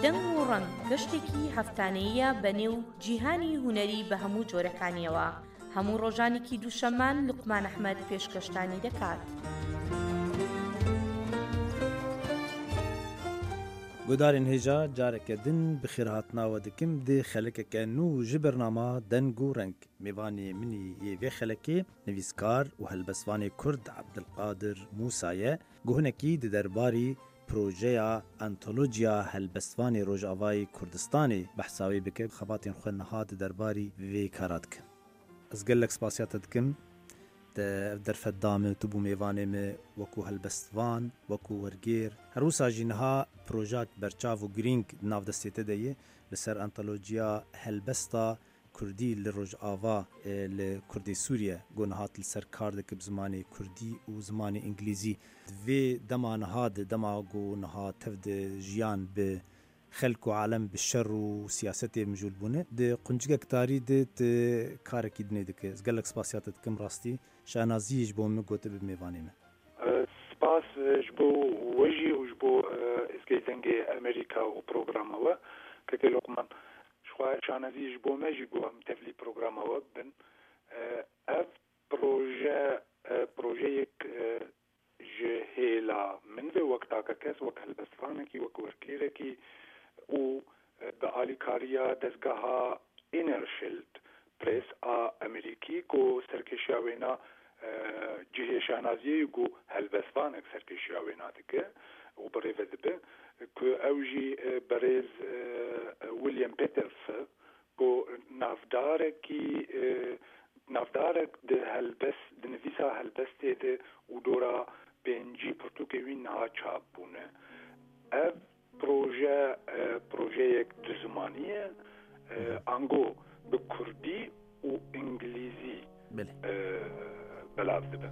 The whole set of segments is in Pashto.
دەنگ و ڕەنگ گەشتێکی هەفتانەیە بەنێو جیهانی هونەری بە هەموو جۆرەکانیەوە. هەموو ڕۆژانێکی دووشەممان لوقمان ئەحمەد پێشکەشتانی دەکات. گودارên hêja careke din bi xêrhatnawe dikim dê xelekeke nû ji bernama deng û reng. Mêvanê minî yê vê xelekê nivîskar û helbestvanê Kurd Abdulqadir Musa ye guhinekî di derbarî projeya Antolojiya Helbestvanê Rojavayê Kurdistanê behsa wê bike, xebatên xwe niha di derbarî vê kara dikin. Ez gelek spasiya te dikim derfet me tu bû mêvanê me wekû helbestvan, wekû wergêr. Her wisa jî niha projeyek berçav û girîng di nav destê te de ye li ser Antolojiya Helbesta Kurdî li Rojava li Kurdê Sûriye got nihat li ser kar dike bi zimanê Kurdî û zimanê İngilîzî. Vê dema niha di dema got niha tev di jiyan bi xelk û alem bi şer û siyasetê mijûl bûne di quncikek tarî de karekî dinê dike. Ez gelek spasiya te dikim rastî. Şahnazî ji bo min gote bi mêvanê me. Spas ji bo we jî û ji bo êzgehîzengê Amerîka û programa we keke Luqman xwe şahnazî ji bo me jî got em tevlî programa we bin. Ev projeyek ji hêla min vê wekta kes wek helbestvanekî wek werkêrekî û bi alîkariya dezgeha Innerschild Press a Amerîkî ku serkêşiya wêna cihê şahnaziyê ku helbestvanek serkêşiya wêna dike û birêve dibe ku ew jî berêz William Peters ku navdarek di helbest di nivîsa helbestê de û dora pêncî pirtûkê wî niha çap bûne. Ev projeyek du zimanî ye ango bi Kurdî û İngilîzî belav dibe.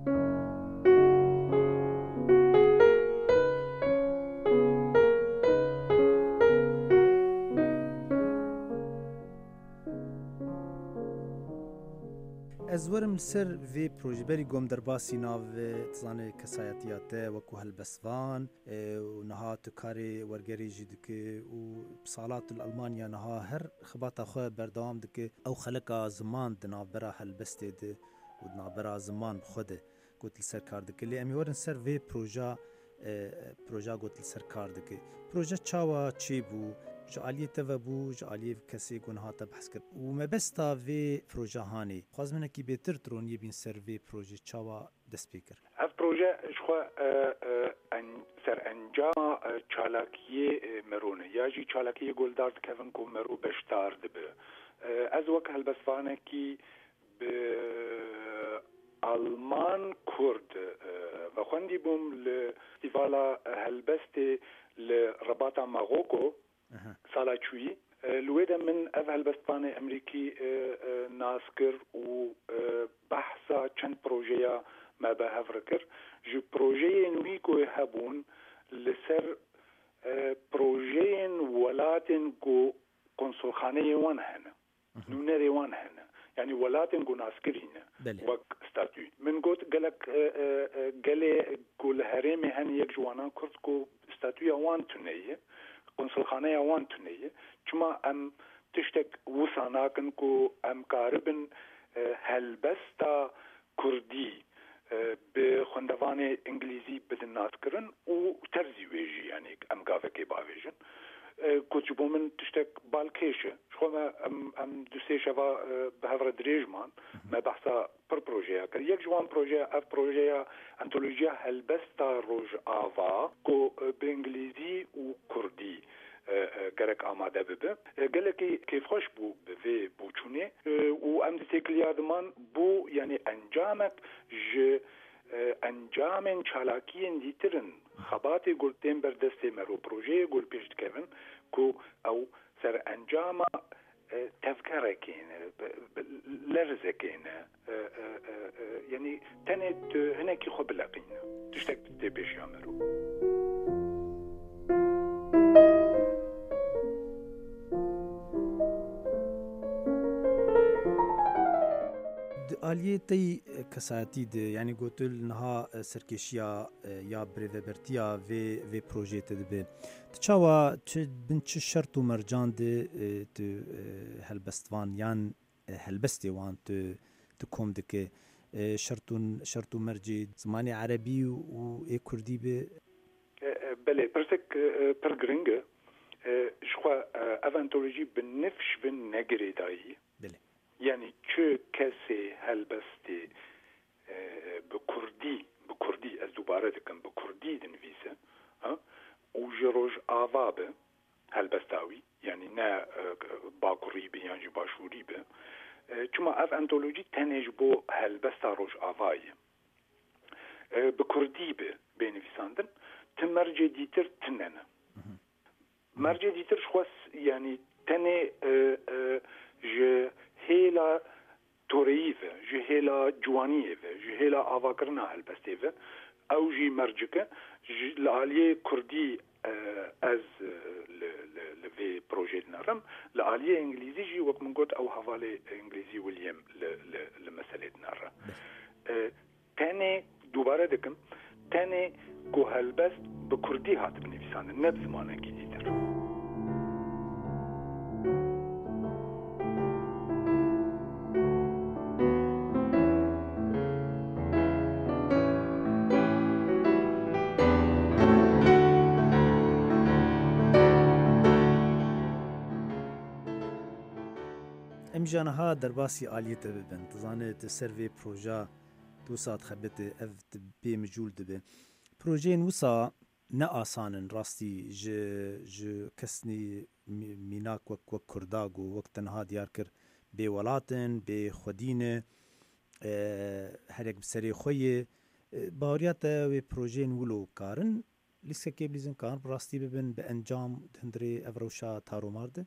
Ez werim ser vê projeberî gom derbasî nav tizanê kesayetiya te wekû helbestvan û niha tu karê wergerê jî dike û salatul Almanya niha her xibata xwe berdewam dike. Ew xeleka ziman di navbera helbestê de û di navbera ziman xwe de got li ser kar dike. Lê em ê werin ser vê proja got li ser kar dike. Proje çawa çê bû? Ji aliyê te ve bû, ji aliyê kesê ku niha te behs kir. û mebesta vê projehanê xwazminekî bêtir roniyê bîn ser vê proje çawa dest pê kir? Ev proje ji xwe ser encama çalakiyê merûne ya jî çalakiyê guldar dikevin ku merû beşdar dibe. Ez wek helbestvanekî bi Alman Kurd ve xwendî bûm li festîvala helbestê li Rebata Maroko sala çûyî. Li wê de min ev helbestvanê Emerîkî nas kir û behsa çend projeya me behev kir. Ji projeyên wî ku hebûn li ser projeyên welatên ku konsulxaneyê wan hene, nûnerê wan hene. Yani welatên ku naskirîne wek statû. Min got gelê ku li herêmê hene yek ji wanan Kurd ku statûya wan tuneye, konsulxaneya wan tuneye. Çima em tiştek wisa nakin ku em karibin helbesta Kurdî bi xwendevanê İngilîzî bidin naskirin û terzî wê jî yani em gavekê bavêjin. Ku ji bo min tiştek balkêş e. Ji xwe me em du sê şeva bi hevre dirêjman me behsa pir projeya kir. Yek ji wan projeya ev projeya Antolojiya Helbesta Rojava ku bi İngilîzî û Kurdî gerek amade bibe. Gelekî kêfxweş bû bi vê bûçûnê û em ditêkiliya diman bû yani encamek ji encamên çalakiyên dîtirin xebatê gul tên berdestê me ro projeyê gul pêş dikevin ku ew ser encama tevkerekê ne lerzekê ne yani tenê tu hinekî xwe bileqîne tiştek tê pêşiya me ro. آلیه تی کساتی ده یعنی گوتل نها سرکشیا یا بریوبرتیا و پروژه تدبه تچاوا بن چه شرط و مرجان ده تو هلبستوان یان هلبستی وان تو کوم دکه شرط و مرجی زمانی عربی و کردی به بله پرسک پر گرنگه شخوا اوانتولوژی بنفش بن نگری دایی بله یعنی چه کسی هلبستی به کردی از دوباره دکم به کردی دنویسه و جروج آوابه هلبستاوی یعنی نه باکوری به یعنی باشوری به چما اف انتولوژی تنج بو هلبستا روش آوایه به کردی به بنویساندن تمرجع دیتر تننه مرجع دیتر شخص یعنی تنه جهلا توریفه جهلا جوانیفه جهلا آواکرنا هلبستیفه او جی مرجکه لعالیه کردی از لفي بروجي نرم لعالیه انگلیزی جی وقت من قلت او حواله انگلیزی وليم لمسألة نرم تاني دوباره دکم تاني کو هلبست بكردي هات بنفسان نب زمانه جديدر ام جانها درباسی آلیت ببن تزانه تسروی پروژه 2 ساعت خبت اف بی مجول دبه پروژه نوسا نه آسانن راستی ج کسنی میناک وک کرداگ و وقت تنها دیار کر به ولاتن به خودین هر یک بسری خوی باوریات و پروژه نولو کارن لیسکه که بلیزن کار راستی ببن به انجام هندری افروشا تارو مارده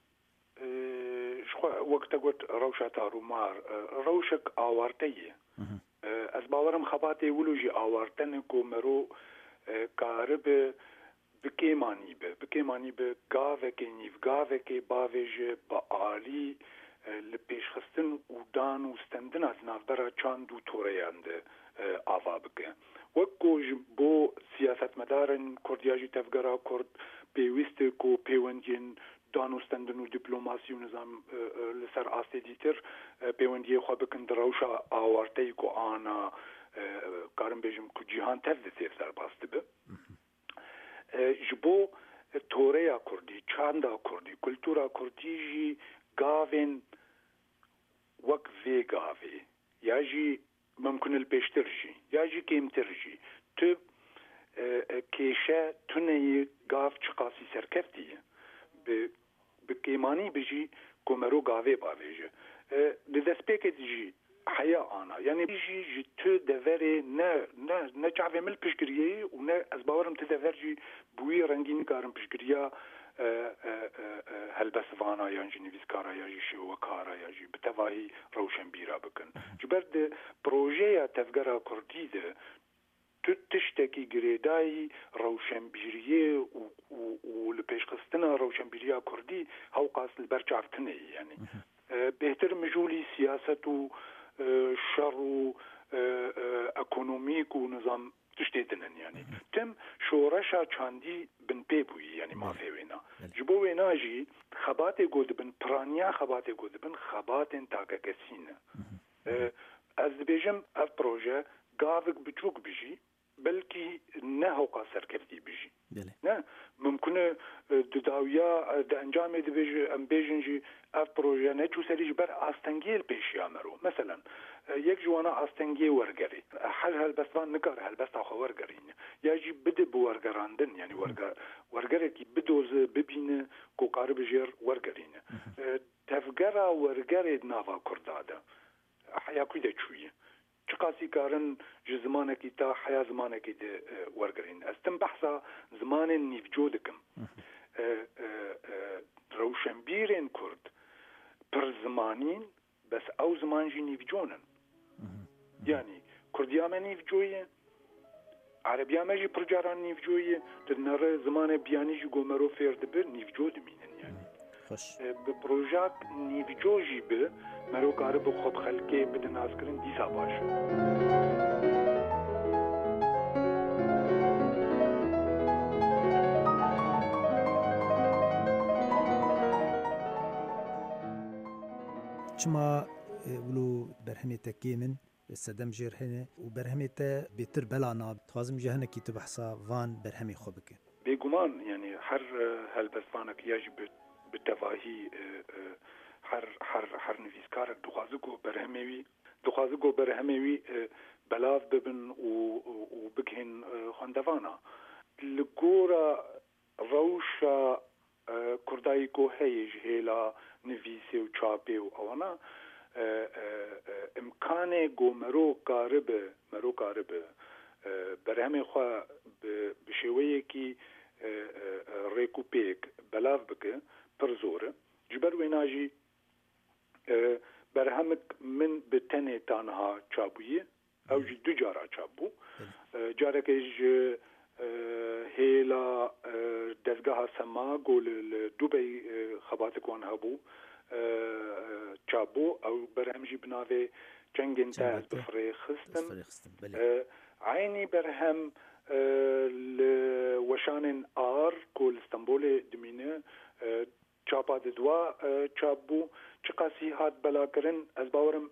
وقت قلت روشا تارو مار روشک آوارتیه از باورم خباتی ولوجی آوارتن کو مرو کارب بکیمانی به گاوه که نیو گاوه که باویج با آلی لپیش خستن و دان و ستندن از نافبرا چاندو توریانده آوا بکه وکو بو سیاست مدارن کردیاجی تفگرا کرد پیوست کو پیوندین دانوستندن و دیپلوماسی و نظام لسر آسته دیتر پیوندیه خواه بکن در روشا آوارتهی که آنا کارم بیجم که جیهان تفده سیف سر باسته به جبو توریا کردی، چاندا کردی، کلتورا کردی جی گاوین وک وی گاوی یا جی ممکن البیشتر جی یا جی کمتر جی تو کیشه تونه گاو چقاسی سرکفتیه به کیمانی بجی کومرو گاوی باویجه دستپیکت جی حیا آنا یعنی جی تو دوری نه چاوی مل پشگریه و نه از باورم تو دوری جی بوی رنگین کارم پشگریا هلبسوانا یا جی نویسکارا یا جی شوکارا یا جی بتواهی روشن بیرا بکن جبرد پروژه یا تفگرا کردی ده تو تشتکی گریدایی روشنبیریه و لپیش خستنا روشنبیریه کردی هاو قاصل برچافتنه یعنی بهتر مجولی سیاست و شر و اکونومیک و نظام تشتیدنن یعنی تم شورشا چاندی بن پیبوی یعنی ما فیوینا جبو وینا جی خبات گود بن پرانیا خبات گود بن خبات تاکا کسینه از بیجم اف پروژه گاوک بچوک بجی بلکی نه هوقا سرکردی بجی نه ممکنه دداویا د انجام دی بجی ام بیجنجی اف پروژه نه چو سریج بر آستنگیل پیش یامرو مثلا یک جوانا آستنگی ورگری هل بستان نکار هل بست آخوا ورگرین یا جی بده بورگراندن یعنی ورگره کی بدوز ببینه کو قارب جیر ورگرین تفگرا ورگره ناوا کرداده حیاکوی ده چویه چقاسی کارن جو زمانکی تا حیا زمانکی ده ورگرین استم بحثا زمان نیفجو دکم روشنبیرین کرد پر زمانین بس او زمان جی نیفجونن یعنی کردیامه نیفجویه عربیامه جی پرجاران نیفجویه در نره زمان بیانی جی گومرو فرد بر نیفجو دمینن یعنی ببروژاك نيفجوجي ب مرو قارب خود خلقي بدن ناسكرن ديسا باش چما ولو برهميتا كيمن السدم جير هنا وبرهميتا بيتر بلانا توازم جهنة كي تبحثا فان برهمي خوبك بيقومان يعني حر هالبسفانك يجب بالتفاهي حر نفيسكارك دخوازقو برهميوي بلاف ببن وبكهن خندفانا لقورا روشا كردايكو هيج هيلا نفيسي وچاپي وانا امكانه گو مرو قارب برهمي خو بشويه كي ريكوبيك بلاف بك پرزوره جبر ويناجي برهمك من بتنه تانها چابويه او جي دو جارا چابو جارك هيلا دزگاه سما قول دبي خباتك وان هبو چابو او برهمجي بناوي جنگن تاز بفري خستم عيني برهم لوشان آر كول استنبول دمينه چاپا دوا چابو چقاسي هات بلا کرن از باورم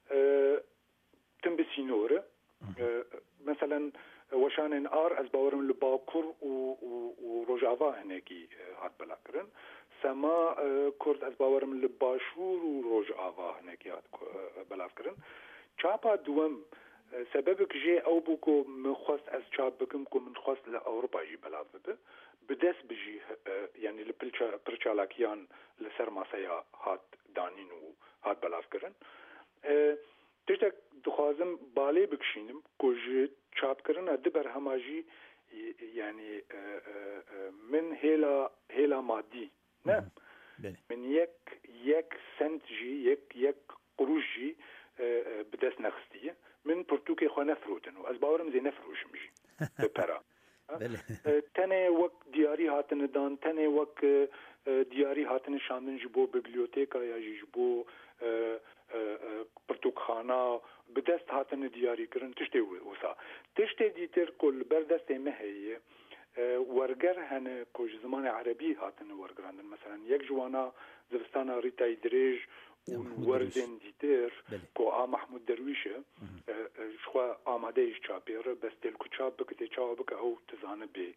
تنبسينوره مثلا وشان آر از باورم لباكور وروجافا هناكي هات بلا کرن سما كرد از باورم لباشور وروجافا هناكي هات بلا کرن چاپا دوم سببك جي او بوكو مخواست از چاب بكم كو من خواست لأوروبا جي بلا بده بدس بجي يعني لبرچالاكيان لسر ماسايا هات دانين و هات بلا کرن تشتك دخوازم بالي بكشينم كو جي چاب کرن اد برهماجي يعني من هيلا مادي نه من يك سنت جي يك قروش جي بدس نخستيه من برتوكي خو نفروتن و از باورم زي نفروش مجي بپرا تنه وك دياري هاتن دان تنه وك دياري هاتن شاندن جبو ببليوتيكا يا جبو برتوكخانا بدست هاتن دياري كرن تشتي وسا تشتي ديتر كل بردست مهي ورگر هن كوج زمان عربي هاتن ورگراندن مثلا يك جوانا زبستانا ريتا دريج وردن ديتر كو محمود درويشه شخوا آماده ايش چابير بس دل کو چاب بك چاب او تزانه به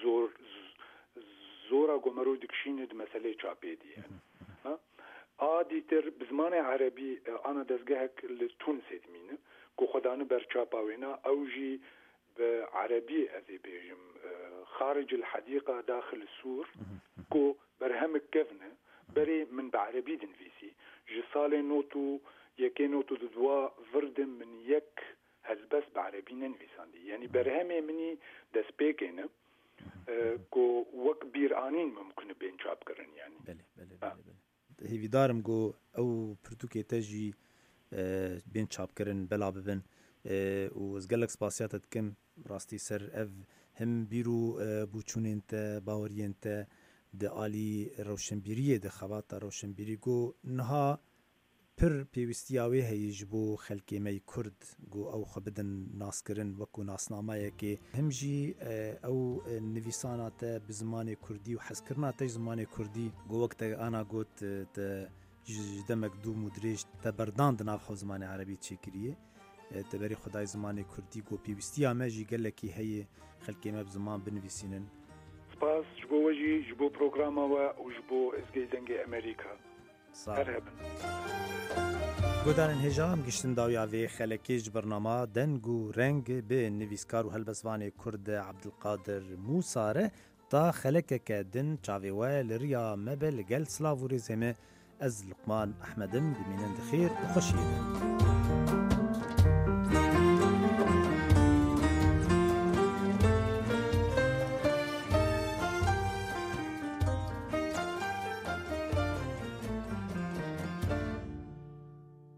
زورا گمرو دکشین د مسئله چابي دي ها ديتر بزمان عربي انا دزگهك لتونس ادمينه كو خدانه بر چاباوينا اوجي بعربي اذيبيجم خارج الحديقه داخل السور كو برهم كفنه بري من بعربي دنفيسي جسال نوتو يكي نوتو دوا فردم من يك هزبس بعربي ننفيساندي يعني برهمي مني دسبيكينه كو وك بيرانين ممكن بين شاب كرن يعني بله هيفي دارم جو او برتوكي تجي بين شاب كرن بلا ببن وزقلك سباسياتت كم راستي سر اف هم بيرو بوچونين تا باورين تا د عالی روشنبیری د خبات روشنبیری گو نها پر پیوستیاوی هیج بو خلکی می کرد گو او خبدن ناسکرن وکو ناسنامه که همجی او نویسانات بزمان کردی و حسکرنات زمان کردی گو وقت انا گوت جدمک دو مدرج تبردان دناف زمان عربی چکریه تبری خدای زمان کردی گو پیوستیامه جی گلکی هی خلکی ما بزمان بنویسینن باس جبو وجي جبو بروغراما وجبو اسكي زنگي امريكا مرحبا گودارن هجام گشتن داویاوی خلکیج برنامه دنگو رنگ به نویسکار و هلبسوان کرد عبدالقادر موساره تا خلکک دن چاویوه لریا مبل گل سلاووری زمه از لقمان احمدم بمینند خیر و خوشیدن